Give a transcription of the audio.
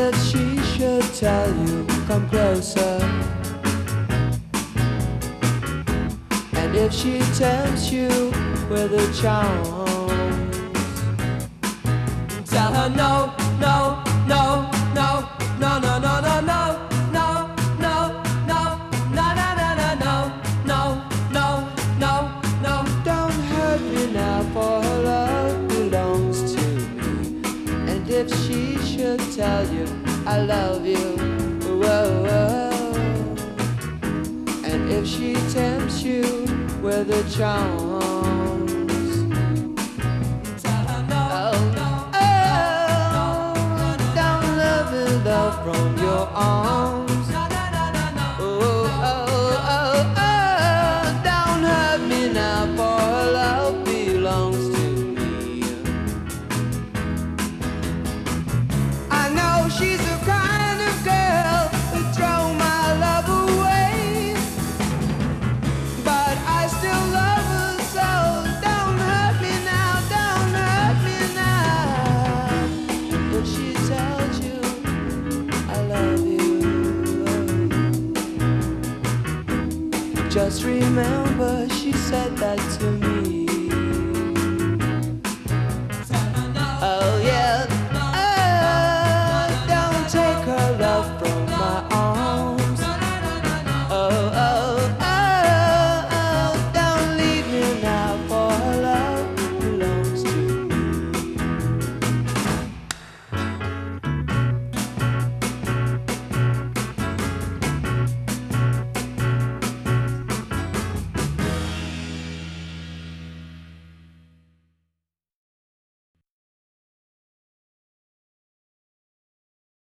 if she should tell you, come closer. And if she tempts you with her charms, tell her no, no, no, no, no, no, no, no, no, no, no, no, no, no, no, no, no, no. Don't hurt me now, for her love belongs to me. And if she should tell you I love you, whoa, whoa. And if she tempts you with her charms, tell her no, no, oh, don't let me love from your arms. Oh, oh, oh, oh, don't hurt me now, for her love belongs to me. I know she's the kind of girl who throw my love away, but I still love her, so don't hurt me now, don't hurt me now. When she tells you I love you, just remember she said that to me.